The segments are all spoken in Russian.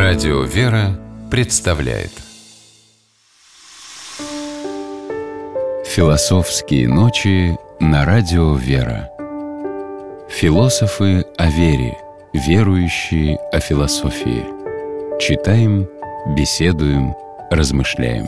Радио «Вера» представляет Философские ночи на Радио «Вера». Философы о вере, верующие о философии. Читаем, беседуем, размышляем.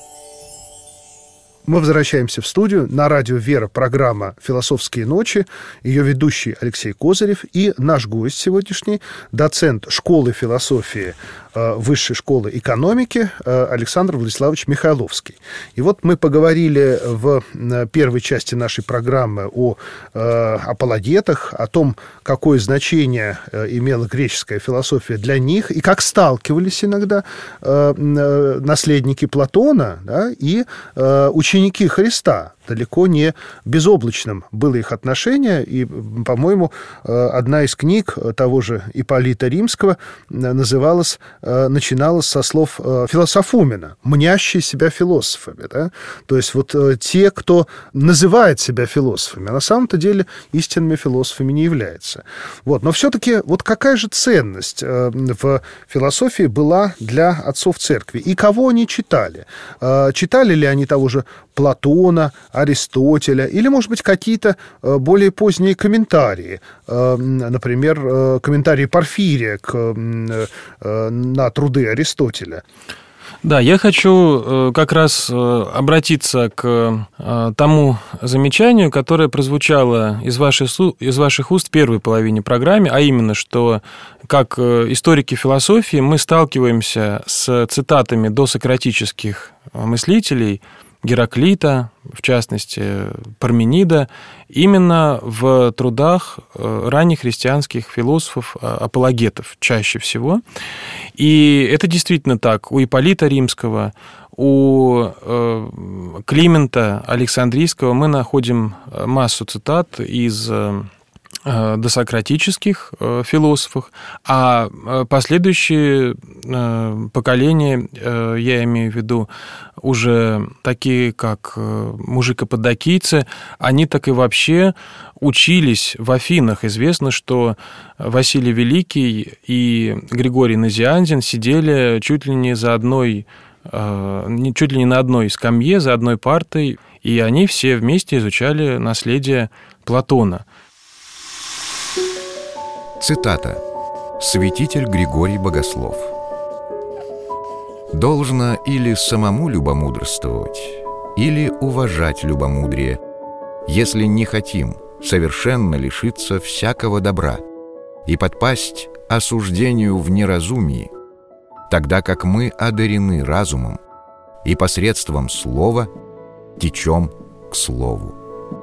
Мы возвращаемся в студию. На радио «Вера» программа «Философские ночи». Ее ведущий Алексей Козырев и наш гость сегодняшний, доцент школы философии Высшей школы экономики Александр Владиславович Михайловский. И вот мы поговорили в первой части нашей программы о апологетах, о том, какое значение имела греческая философия для них, и как сталкивались иногда наследники Платона, да, и ученики Христа. Далеко не безоблачным было их отношение, и, по-моему, одна из книг того же Ипполита Римского начиналась со слов философумена, мнящие себя философами. Да? То есть вот те, кто называет себя философами, а на самом-то деле истинными философами не являются. Вот. Но все-таки вот какая же ценность в философии была для отцов церкви? И кого они читали? Читали ли они того же Платона, Аристотеля, или, может быть, какие-то более поздние комментарии, например, комментарии Порфирия на труды Аристотеля? Да, я хочу как раз обратиться к тому замечанию, которое прозвучало из ваших уст в первой половине программы, а именно, что как историки философии мы сталкиваемся с цитатами досократических мыслителей, Гераклита, в частности, Парменида, именно в трудах ранних христианских философов-апологетов чаще всего. И это действительно так. У Ипполита Римского, у Климента Александрийского мы находим массу цитат из досократических философов, а последующие поколения, я имею в виду уже такие, как мужикоподдакийцы, они так и вообще учились в Афинах. Известно, что Василий Великий и Григорий Назианзен сидели чуть ли не на одной скамье, за одной партой, и они все вместе изучали наследие Платона. Цитата. Святитель Григорий Богослов. «Должно или самому любомудрствовать, или уважать любомудрие, если не хотим совершенно лишиться всякого добра и подпасть осуждению в неразумии, тогда как мы одарены разумом и посредством слова течем к слову».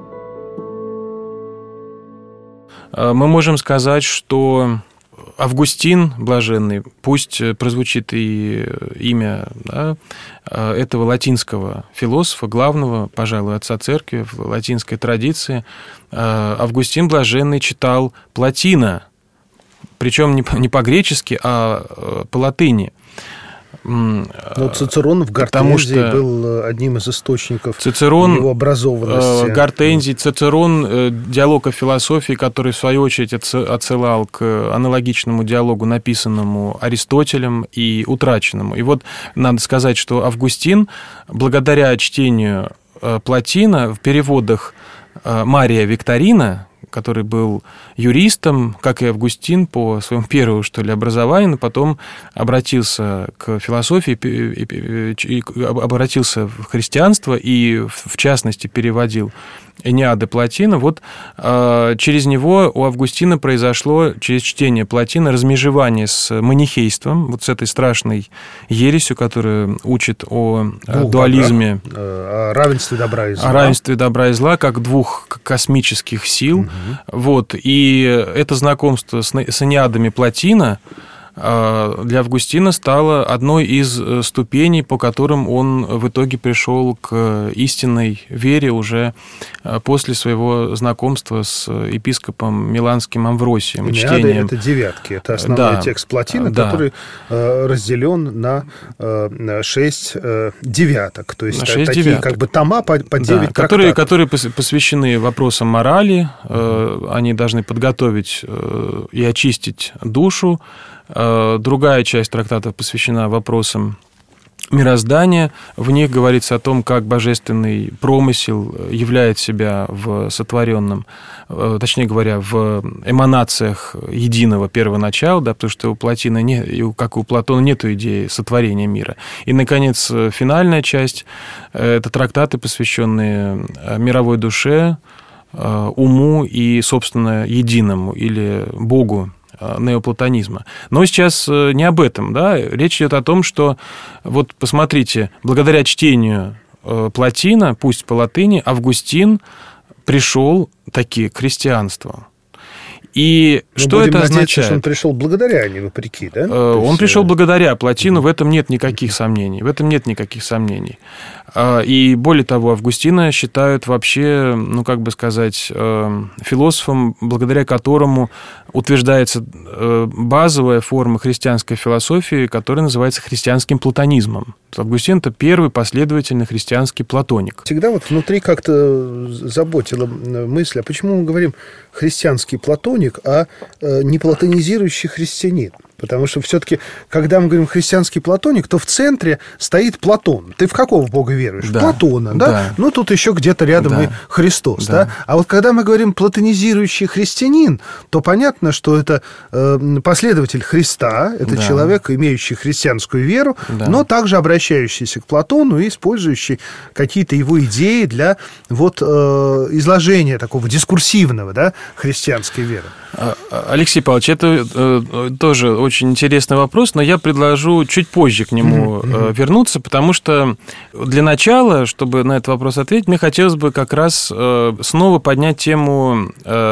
Мы можем сказать, что Августин Блаженный, пусть прозвучит и имя, да, этого латинского философа, главного, пожалуй, отца церкви в латинской традиции, Августин Блаженный читал Платина, причем не по-гречески, а по латыни. Но Цицерон в Гортензии был одним из источников его образованности. Гортензий, Цицерон, диалог о философии, который, в свою очередь, отсылал к аналогичному диалогу, написанному Аристотелем и утраченному. И вот надо сказать, что Августин, благодаря чтению Платина в переводах Мария Викторина, который был юристом, как и Августин, по своему первому, образованию, но потом обратился к философии, обратился в христианство и, в частности, переводил Энеады Платина. Вот через него у Августина произошло, через чтение Платина, размежевание с манихейством, вот с этой страшной ересью, которая учит о дуализме, о равенстве добра и зла. О равенстве добра и зла, как двух космических сил. Вот. И это знакомство с Энеадами Платина для Августина стало одной из ступеней, по которым он в итоге пришел к истинной вере уже после своего знакомства с епископом Миланским Амвросием. Энеады — это девятки, это основной текст Платина, который разделен на 6 девяток, то есть такие девяток, как бы тома по 9 трактатов. Которые посвящены вопросам морали, они должны подготовить и очистить душу, другая часть трактата посвящена вопросам мироздания. В них говорится о том, как божественный промысел являет себя в сотворенном, точнее говоря, в эманациях единого первоначала, да, потому что у Платина как и у Платона, нет идеи сотворения мира. И, наконец, финальная часть – это трактаты, посвященные мировой душе, уму и, собственно, единому или Богу неоплатонизма. Но сейчас не об этом, да? Речь идет о том, что, вот посмотрите, благодаря чтению Платина, пусть по латыни, Августин пришел таки к христианству. И что это означает? Что он пришел благодаря, а не вопреки, да? Он пришел благодаря Платину, в этом нет никаких сомнений. В этом нет никаких сомнений. И более того, Августина считают вообще, ну, как бы сказать, философом, благодаря которому утверждается базовая форма христианской философии, которая называется христианским платонизмом. Августин – это первый последовательный христианский платоник. Всегда вот внутри как-то заботила мысль, а почему мы говорим христианский платоник, а не платонизирующий христианин? Потому что все-таки, когда мы говорим христианский платоник, то в центре стоит Платон. Ты в какого бога веруешь? Да, Платона, да? Да. Ну, тут еще где-то рядом да. и Христос, да. да? А вот когда мы говорим платонизирующий христианин, то понятно, что это последователь Христа, это да. человек, имеющий христианскую веру, да. но также обращающийся к Платону и использующий какие-то его идеи для вот изложения такого дискурсивного, да, христианской веры. Алексей Павлович, это тоже очень интересный вопрос, но я предложу чуть позже к нему вернуться, потому что для начала, чтобы на этот вопрос ответить, мне хотелось бы как раз снова поднять тему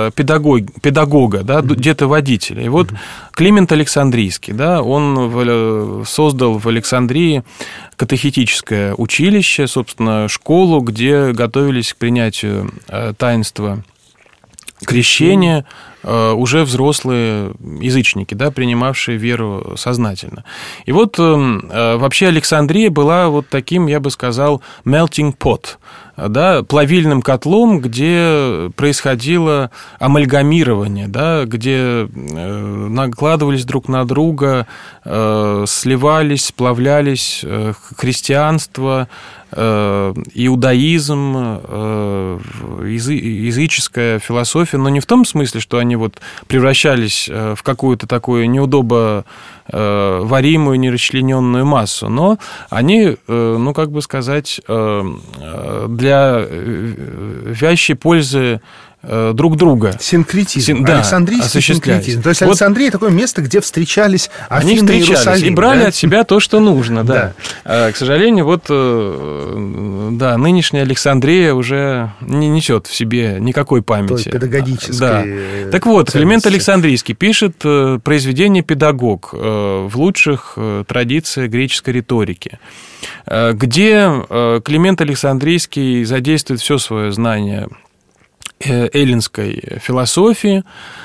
педагога, да, детоводителя. И вот Климент Александрийский, да, он создал в Александрии катехетическое училище, собственно, школу, где готовились к принятию таинства крещения уже взрослые язычники, да, принимавшие веру сознательно. И вот вообще Александрия была вот таким, я бы сказал, melting pot, да, плавильным котлом, где происходило амальгамирование, да, где накладывались друг на друга, сливались, сплавлялись христианство, иудаизм, языческая философия, но не в том смысле, что они вот превращались в какую-то такую неудобоваримую, нерасчлененную массу, но они, ну, как бы сказать, для вящей пользы друг друга. Синкретизм. Да, Александрийский синкретизм. То есть вот Александрия такое место, где встречались Афины и Иерусалим. И брали, да? от себя то, что нужно. Да. К сожалению, вот да, нынешняя Александрия уже не несет в себе никакой памяти. Той педагогической. Да. Так вот, Климент Александрийский пишет произведение «Педагог» в лучших традициях греческой риторики, где Климент Александрийский задействует все свое знание эллинской философии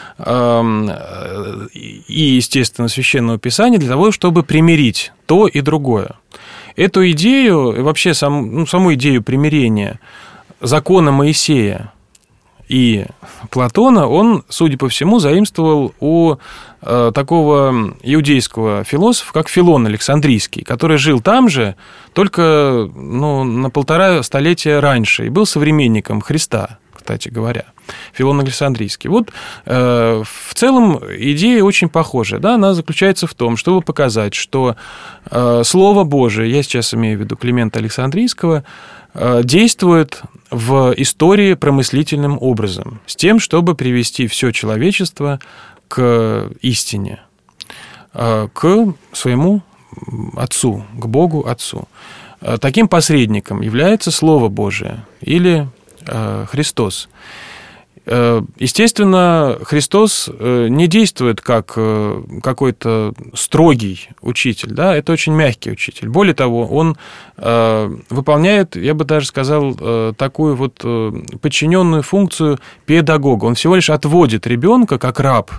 и, естественно, священного писания для того, чтобы примирить то и другое. Эту идею, и вообще саму идею примирения закона Моисея и Платона он, судя по всему, заимствовал у такого иудейского философа, как Филон Александрийский, который жил там же, только на 1,5 столетия раньше, и был современником Христа, кстати говоря, Филон Александрийский. Вот в целом идея очень похожая. Да? Она заключается в том, чтобы показать, что Слово Божие, я сейчас имею в виду Климента Александрийского, действует в истории промыслительным образом, с тем, чтобы привести все человечество к истине, к своему Отцу, к Богу Отцу. Таким посредником является Слово Божие или Христос. Естественно, Христос не действует как какой-то строгий учитель, да? Это очень мягкий учитель. Более того, он выполняет, я бы даже сказал, такую вот подчиненную функцию педагога. Он всего лишь отводит ребенка как раб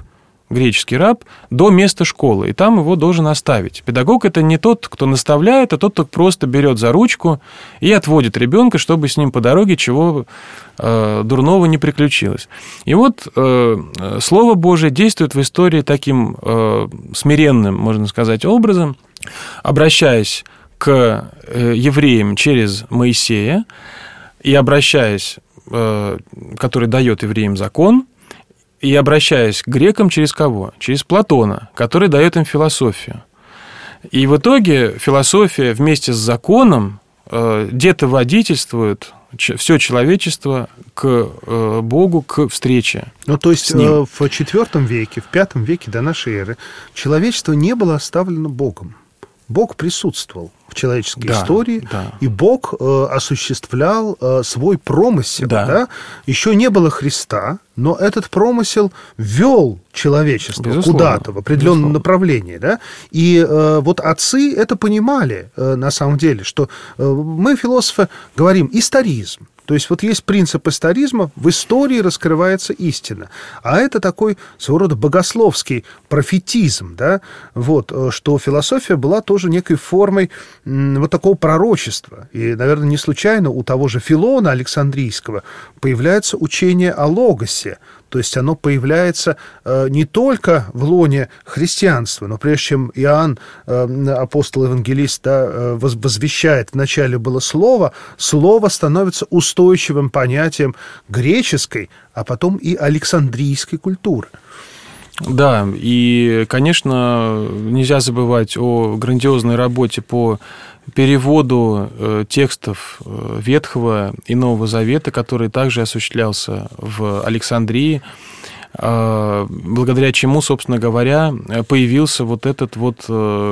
греческий раб, до места школы, и там его должен оставить. Педагог – это не тот, кто наставляет, а тот, кто просто берет за ручку и отводит ребенка, чтобы с ним по дороге чего дурного не приключилось. И вот Слово Божие действует в истории таким смиренным, можно сказать, образом, обращаясь к евреям через Моисея и обращаясь, который дает евреям закон, и обращаясь к грекам через кого? Через Платона, который дает им философию. И в итоге философия вместе с законом детоводительствует все человечество к Богу, к встрече. Ну, то есть с Ним. в IV веке, в V веке до нашей эры человечество не было оставлено Богом. Бог присутствовал в человеческой истории, и Бог осуществлял свой промысел. Да. Еще не было Христа, но этот промысел вел человечество куда-то в определенном направлении. Да? И вот отцы это понимали на самом деле, что мы, философы, говорим историзм. То есть вот есть принцип историзма, в истории раскрывается истина. А это такой своего рода богословский профетизм, да? Вот, что философия была тоже некой формой вот такого пророчества. И, наверное, не случайно у того же Филона Александрийского появляется учение о логосе. То есть оно появляется не только в лоне христианства, но прежде чем Иоанн, апостол-евангелист, возвещает, вначале было слово, слово становится устойчивым понятием греческой, а потом и александрийской культуры. Да, и, конечно, нельзя забывать о грандиозной работе по переводу текстов Ветхого и Нового Завета, который также осуществлялся в Александрии, благодаря чему, собственно говоря, появился вот этот вот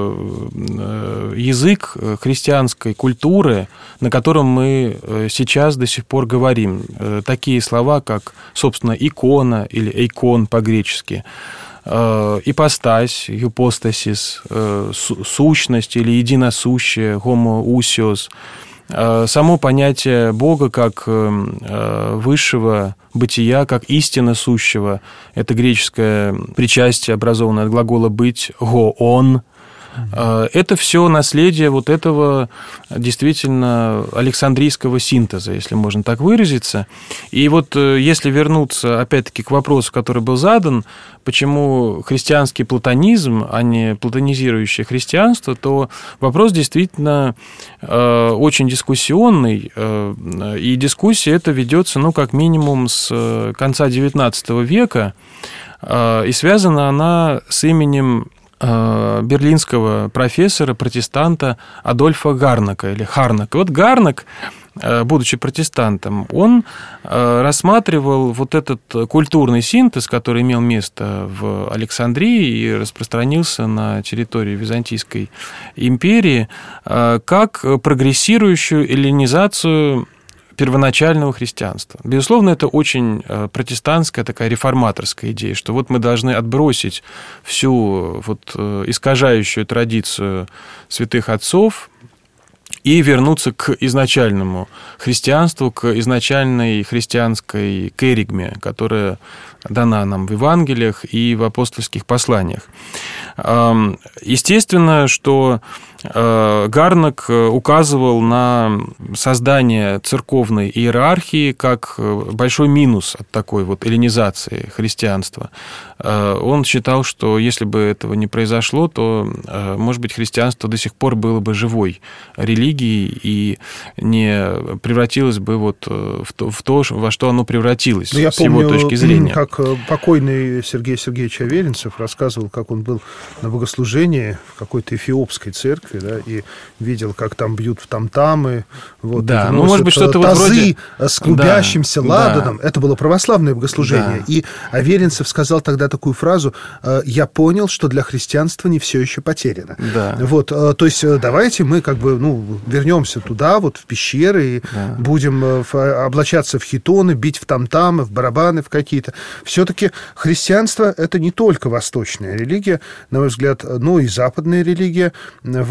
язык христианской культуры, на котором мы сейчас до сих пор говорим. Такие слова, как, собственно, икона или эйкон по-гречески, ипостась, hypostasis, сущность или единосущее, homoousios, само понятие Бога как высшего бытия, как истинно сущего, это греческое причастие, образованное от глагола «быть», «гоон». Это все наследие вот этого действительно александрийского синтеза, если можно так выразиться. И вот если вернуться опять-таки к вопросу, который был задан, почему христианский платонизм, а не платонизирующее христианство, то вопрос действительно очень дискуссионный, и дискуссия эта ведется, ну, как минимум, с конца XIX века, и связана она с именем берлинского профессора, протестанта Адольфа Гарнака или Харнака. Вот Гарнак, будучи протестантом, он рассматривал вот этот культурный синтез, который имел место в Александрии и распространился на территории Византийской империи, как прогрессирующую эллинизацию первоначального христианства. Безусловно, это очень протестантская, такая реформаторская идея, что вот мы должны отбросить всю вот искажающую традицию святых отцов и вернуться к изначальному христианству, к изначальной христианской керигме, которая дана нам в Евангелиях и в апостольских посланиях. Естественно, что Гарнак указывал на создание церковной иерархии как большой минус от такой вот эллинизации христианства. Он считал, что если бы этого не произошло, то, может быть, христианство до сих пор было бы живой религией и не превратилось бы вот в то, во что оно превратилось, я с его точки зрения. Как покойный Сергей Сергеевич Аверинцев рассказывал, как он был на богослужении в какой-то эфиопской церкви, да, и видел, как там бьют в там-тамы, вот, да, ну, может быть, что-то тазы вот вроде... с клубящимся ладаном. Да. Это было православное богослужение. Да. И Аверинцев сказал тогда такую фразу: «Я понял, что для христианства не все еще потеряно». Да. Вот, то есть давайте мы как бы, вернемся туда, вот в пещеры, и будем облачаться в хитоны, бить в там-тамы, в барабаны в какие-то. Все-таки христианство — это не только восточная религия, на мой взгляд, но и западная религия. Вот.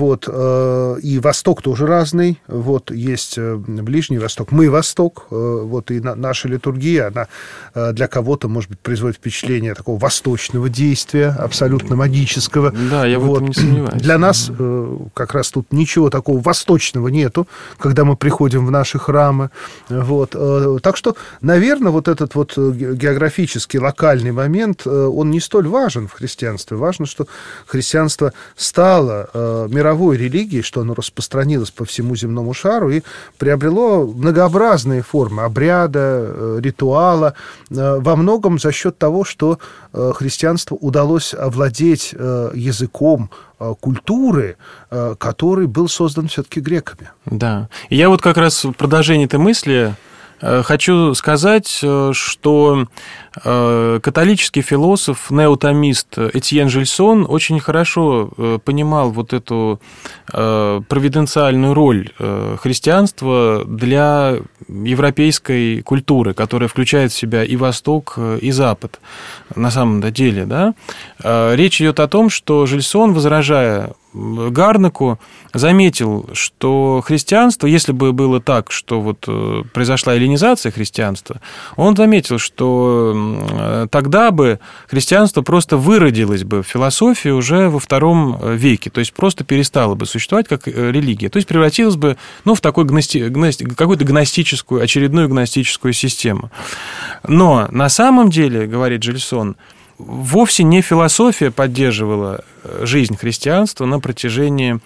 Вот, и Восток тоже разный. Вот, есть Ближний Восток, мы Восток. Вот, и наша литургия, она для кого-то, может быть, производит впечатление такого восточного действия, абсолютно магического. Да, я в этом не сомневаюсь. Для нас как раз тут ничего такого восточного нету, когда мы приходим в наши храмы. Вот. Так что, наверное, вот этот вот географический, локальный момент, он не столь важен в христианстве. Важно, что христианство стало мировой религией, что оно распространилось по всему земному шару и приобрело многообразные формы обряда, ритуала, во многом за счет того, что христианству удалось овладеть языком культуры, который был создан все-таки греками. Да. И я вот как раз в продолжении этой мысли хочу сказать, что католический философ, неотомист Этьен Жильсон очень хорошо понимал вот эту провиденциальную роль христианства для европейской культуры, которая включает в себя и Восток, и Запад, на самом деле. Да? Речь идет о том, что Жильсон, возражая Гарнаку, заметил, что христианство, если бы было так, что вот произошла эллинизация христианства, он заметил, что тогда бы христианство просто выродилось бы в философии уже во II веке, то есть просто перестало бы существовать как религия, то есть превратилось бы в такую какую-то гностическую, очередную гностическую систему. Но на самом деле, говорит Жильсон, вовсе не философия поддерживала жизнь христианства на протяжении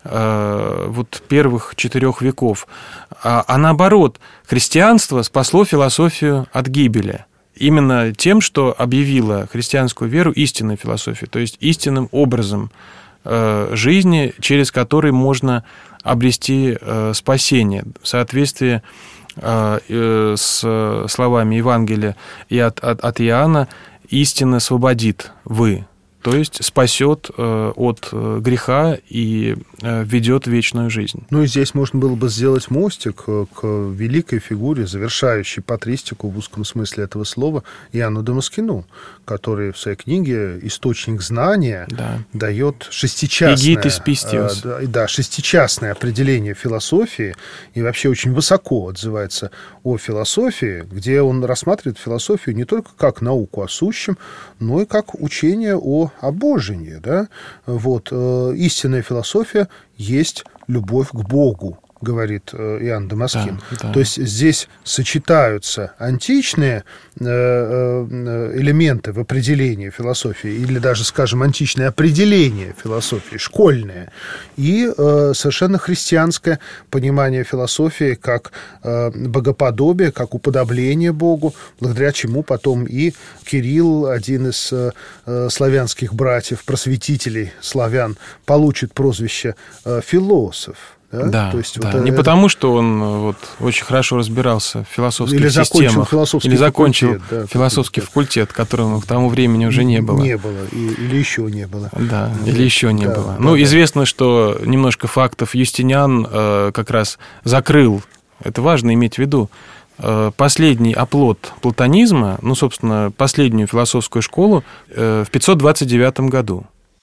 первых 4 веков, а наоборот, христианство спасло философию от гибели. Именно тем, что объявило христианскую веру истинной философией, то есть истинным образом жизни, через который можно обрести спасение в соответствии с словами Евангелия и от Иоанна: «Истина освободит вы», то есть спасет от греха и ведет в вечную жизнь. Ну и здесь можно было бы сделать мостик к великой фигуре, завершающей патристику в узком смысле этого слова, Иоанну Дамаскину, который в своей книге «Источник знания» дает шестичастное определение философии и вообще очень высоко отзывается о философии, где он рассматривает философию не только как науку о сущем, но и как учение о обожении. Да? Вот. Истинная философия есть любовь к Богу, говорит Иоанн Дамаскин. Да. То есть здесь сочетаются античные элементы в определении философии, или даже, скажем, античное определение философии, школьное, и совершенно христианское понимание философии как богоподобие, как уподобление Богу, благодаря чему потом и Кирилл, один из славянских братьев, просветителей славян, получит прозвище философ. Да, то есть, да. Не потому, что он очень хорошо разбирался в философских системах. Или закончил философский факультет, которого к тому времени уже не было. Не было, или еще не было. Да, или еще не было. Известно, что немножко фактов Юстиниан как раз закрыл, это важно иметь в виду, последний оплот платонизма, собственно, последнюю философскую школу в 529 году.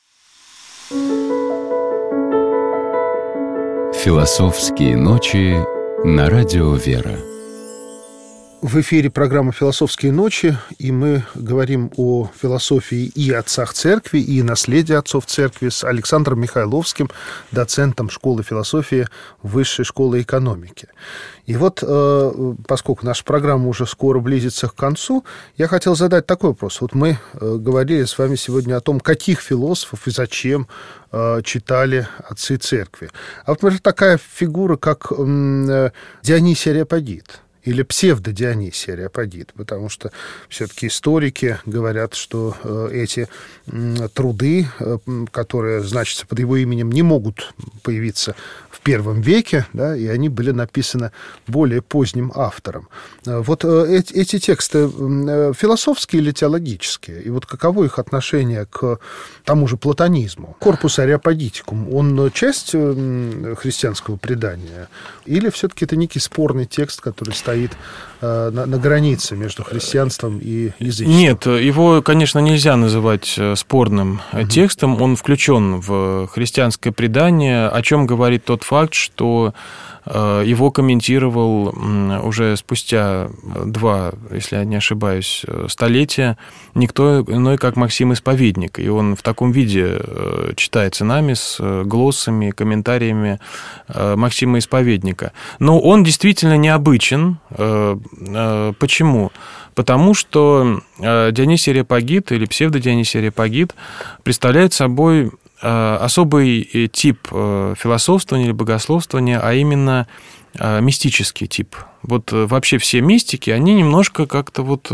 Философские ночи на радио «Вера». В эфире программа «Философские ночи», и мы говорим о философии и отцах церкви, и наследии отцов церкви с Александром Михайловским, доцентом школы философии Высшей школы экономики. И вот, поскольку наша программа уже скоро близится к концу, я хотел задать такой вопрос. Вот мы говорили с вами сегодня о том, каких философов и зачем читали отцы церкви. А вот, например, такая фигура, как Дионисий Ареопагит, или псевдо-Дионисий Ареопагит, потому что все-таки историки говорят, что эти труды, которые значатся под его именем, не могут появиться в I веке, да, и они были написаны более поздним автором. Вот эти тексты философские или теологические? И вот каково их отношение к тому же платонизму? Корпус Ареопагитикум, он часть христианского предания? Или все-таки это некий спорный текст, который стоит стоит на границе между христианством и язычеством. Нет, его, конечно, нельзя называть спорным текстом. Он включен в христианское предание, о чем говорит тот факт, что его комментировал уже спустя 2, если я не ошибаюсь, столетия никто иной, как Максим Исповедник. И он в таком виде читается нами с глоссами, комментариями Максима Исповедника. Но он действительно необычен. Почему? Потому что Дионисий Ареопагит или псевдодионисий Ареопагит представляет собой особый тип философствования или богословствования, а именно мистический тип. Вот вообще все мистики, они немножко как-то вот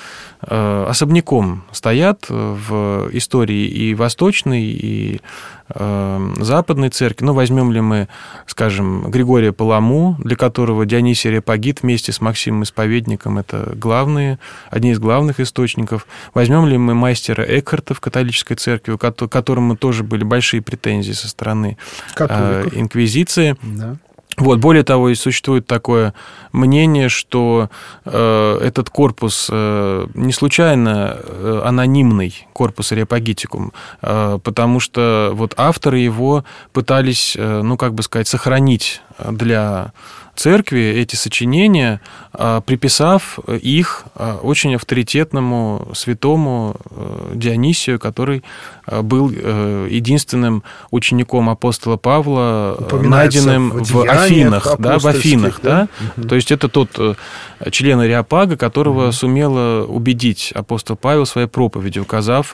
особняком стоят в истории и восточной, и западной церкви. Ну, возьмем ли мы, скажем, Григория Паламу, для которого Дионисий Ареопагит вместе с Максимом Исповедником – это одни из главных источников. Возьмем ли мы мастера Экхарта в католической церкви, к которому тоже были большие претензии со стороны инквизиции. Да. Вот, более того, и существует такое мнение, что этот корпус не случайно анонимный, корпус Ареопагитикум, потому что вот авторы его пытались, сохранить для церкви эти сочинения, приписав их очень авторитетному святому Дионисию, который был единственным учеником апостола Павла, найденным в Афинах. В Афинах, да? Угу. То есть это тот член Ареопага, которого сумела убедить апостол Павел своей проповедью, указав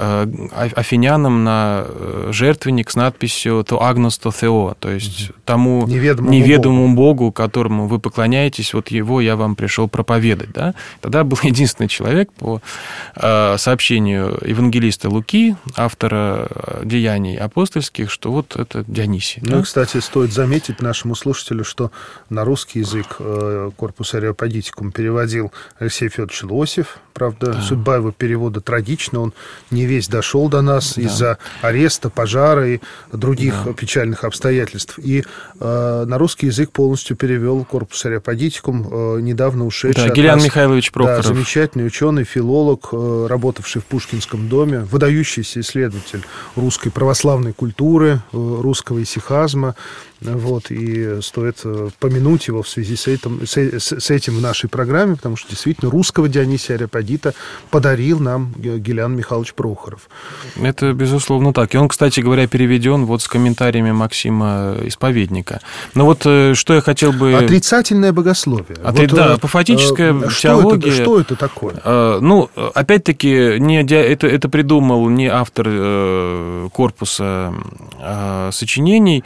афинянам на жертвенник с надписью «То агнос, то тео», то есть тому неведомому Богу, которому вы поклоняетесь, вот его я вам пришел проповедать. Да? Тогда был единственный человек, по сообщению евангелиста Луки, автора деяний апостольских, что вот это Дионисий. Ну, кстати, стоит заметить нашему слушателю, что на русский язык корпус Ареопагитикум переводил Алексей Федорович Лосев. Правда, судьба его перевода трагична, он не весь дошел до нас из-за ареста, пожара и других печальных обстоятельств. И на русский язык полностью перевел корпус Ареопагитикум недавно ушедший Гилян Михайлович Прохоров. Да, замечательный ученый, филолог, работавший в Пушкинском доме, выдающийся исследователь русской православной культуры, русского исихазма. Вот, и стоит помянуть его в связи с этим в нашей программе, потому что действительно русского Дионисия Ареопагита подарил нам Гилян Михайлович Прохоров. Это безусловно так. И он, кстати говоря, переведен вот с комментариями Максима Исповедника. Но вот что я хотел бы... Отрицательное богословие. Апофатическая теология. Что это такое? Опять-таки, это придумал не автор корпуса сочинений,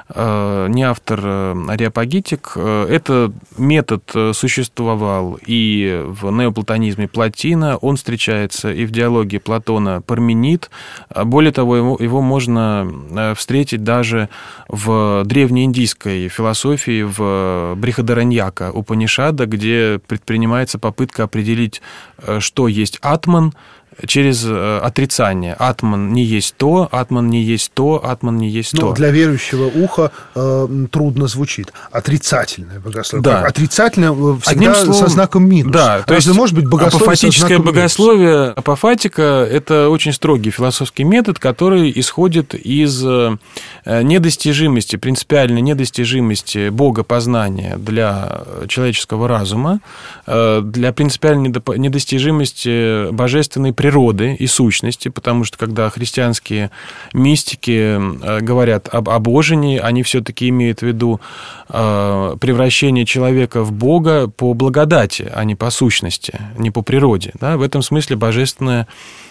не автор Ареопагитик. Этот метод существовал и в неоплатонизме Плотина, он встречается и в диалоге Платона Парменид. Более того, его можно встретить даже в древнеиндийской философии, в Брихадараньяка Упанишада, где предпринимается попытка определить, что есть атман, через отрицание. Атман не есть то, атман не есть то, атман не есть то. Для верующего уха трудно звучит. Отрицательное богословие. Да. Отрицательное всегда со знаком минус. Да, то есть может быть богословие апофатическое богословие, апофатика – это очень строгий философский метод, который исходит из недостижимости, принципиальной недостижимости богопознания для человеческого разума, для принципиальной недостижимости божественной природы и сущности, потому что когда христианские мистики говорят об обожении, они все-таки имеют в виду превращение человека в Бога по благодати, а не по сущности, не по природе. Да? В этом смысле божественная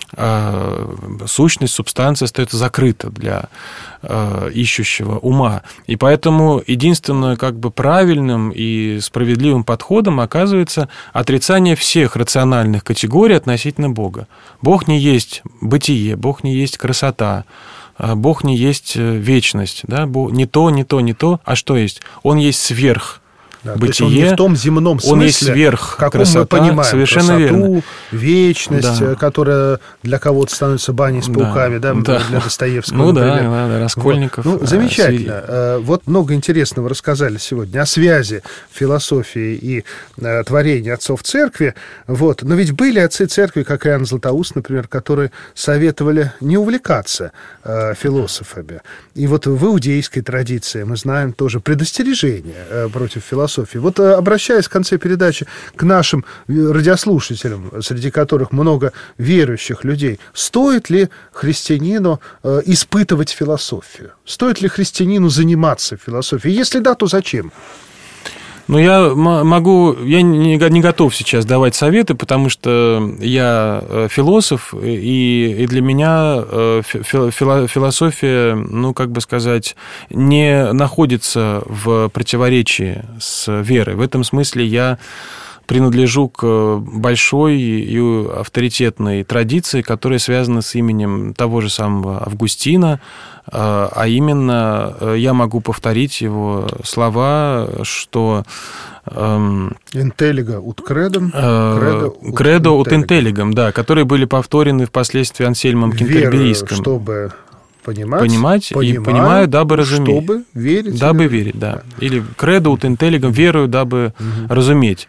сущность, субстанция остается закрыта для ищущего ума. И поэтому единственным правильным и справедливым подходом оказывается отрицание всех рациональных категорий относительно Бога. Бог не есть бытие, Бог не есть красота, Бог не есть вечность. Да? Не то, а что есть? Он есть сверх Да, бытие. То есть он не в том земном смысле, он есть сверх каком красота, мы понимаем совершенно красоту, верно. вечность, Да. которая для кого-то становится баней с пауками, да, да. для Достоевского, Ну например. да, Раскольников. Вот. Ну, замечательно. Вот много интересного рассказали сегодня о связи философии и творения отцов церкви. Вот. Но ведь были отцы церкви, как Иоанн Златоуст, например, которые советовали не увлекаться философами. И вот в иудейской традиции мы знаем тоже предостережение против философии. Вот обращаясь в конце передачи к нашим радиослушателям, среди которых много верующих людей, стоит ли христианину испытывать философию? Стоит ли христианину заниматься философией? Если да, то зачем? Ну, я не готов сейчас давать советы, потому что я философ, и для меня философия, ну, как бы сказать, не находится в противоречии с верой. В этом смысле я принадлежу к большой и авторитетной традиции, которая связана с именем того же самого Августина, а именно я могу повторить его слова, что «Intelliga ut credum, credo ut intelligam», да, которые были повторены впоследствии Ансельмом Кентерберийским. Чтобы понимать и понимаю, дабы разуметь. Чтобы верить. Дабы верить, да. Или credo ut intelligam, верую, дабы разуметь.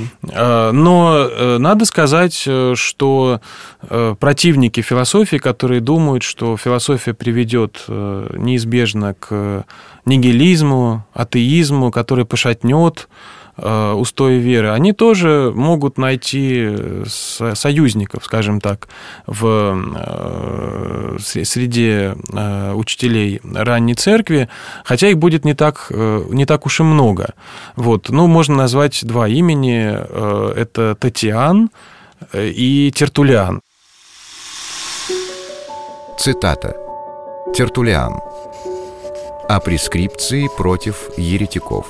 Но надо сказать, что противники философии, которые думают, что философия приведет неизбежно к нигилизму, атеизму, который пошатнет устои веры, они тоже могут найти союзников, скажем так, среди учителей ранней церкви, хотя их будет не так уж и много. Вот. Ну, можно назвать два имени, это Татиан и Тертуллиан. Цитата. Тертуллиан. О прескрипции против еретиков.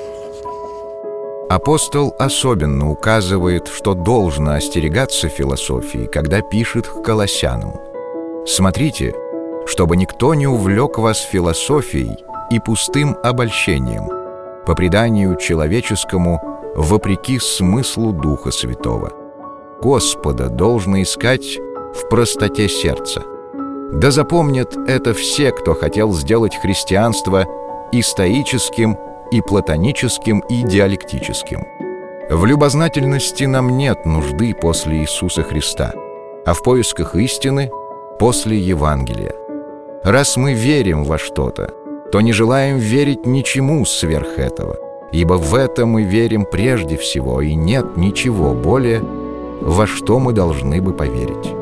Апостол особенно указывает, что должно остерегаться философии, когда пишет к Колоссянам. «Смотрите, чтобы никто не увлек вас философией и пустым обольщением, по преданию человеческому, вопреки смыслу Духа Святого. Господа должно искать в простоте сердца. Да запомнят это все, кто хотел сделать христианство и стоическим, и платоническим, и диалектическим. В любознательности нам нет нужды после Иисуса Христа, а в поисках истины после Евангелия. Раз мы верим во что-то, то не желаем верить ничему сверх этого, ибо в это мы верим прежде всего, и нет ничего более, во что мы должны бы поверить».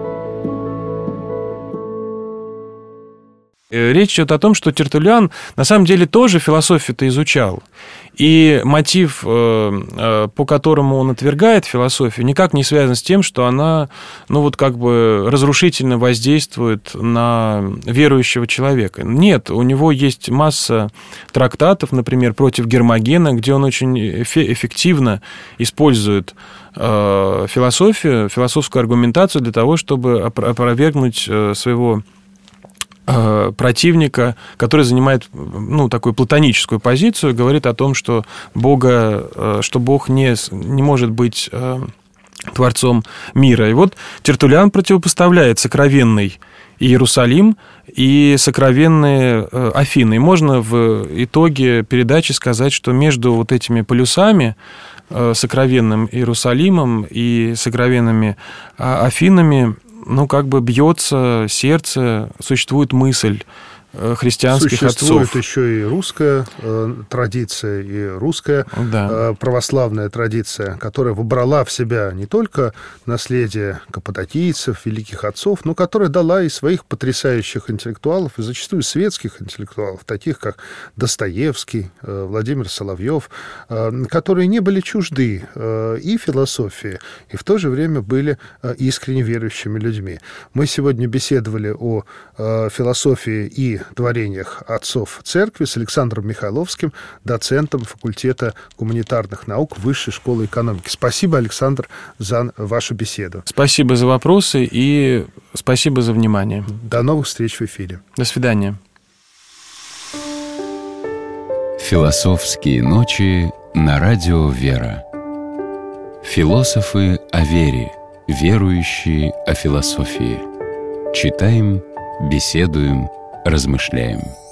Речь идет о том, что Тертуллиан на самом деле тоже философию-то изучал. И мотив, по которому он отвергает философию, никак не связан с тем, что она, ну вот как бы разрушительно воздействует на верующего человека. Нет, у него есть масса трактатов, например, против Гермогена, где он очень эффективно использует философскую аргументацию для того, чтобы опровергнуть своего противника, который занимает, ну, такую платоническую позицию, говорит о том, что Бог не может быть творцом мира. И вот Тертуллиан противопоставляет сокровенный Иерусалим и сокровенные Афины. И можно в итоге передачи сказать, что между вот этими полюсами, сокровенным Иерусалимом и сокровенными Афинами, ну, как бы бьется сердце, существует мысль христианских отцов. Существует еще и русская традиция, и русская православная традиция, которая вобрала в себя не только наследие каппадокийцев, великих отцов, но которая дала и своих потрясающих интеллектуалов, и зачастую светских интеллектуалов, таких как Достоевский, Владимир Соловьев, которые не были чужды и философии, и в то же время были искренне верующими людьми. Мы сегодня беседовали о философии и творениях отцов церкви с Александром Михайловским, доцентом факультета гуманитарных наук Высшей школы экономики. Спасибо, Александр, за вашу беседу. Спасибо за вопросы и спасибо за внимание. До новых встреч в эфире. До свидания. Философские ночи на радио «Вера». Философы о вере, верующие о философии. Читаем, беседуем, размышляем.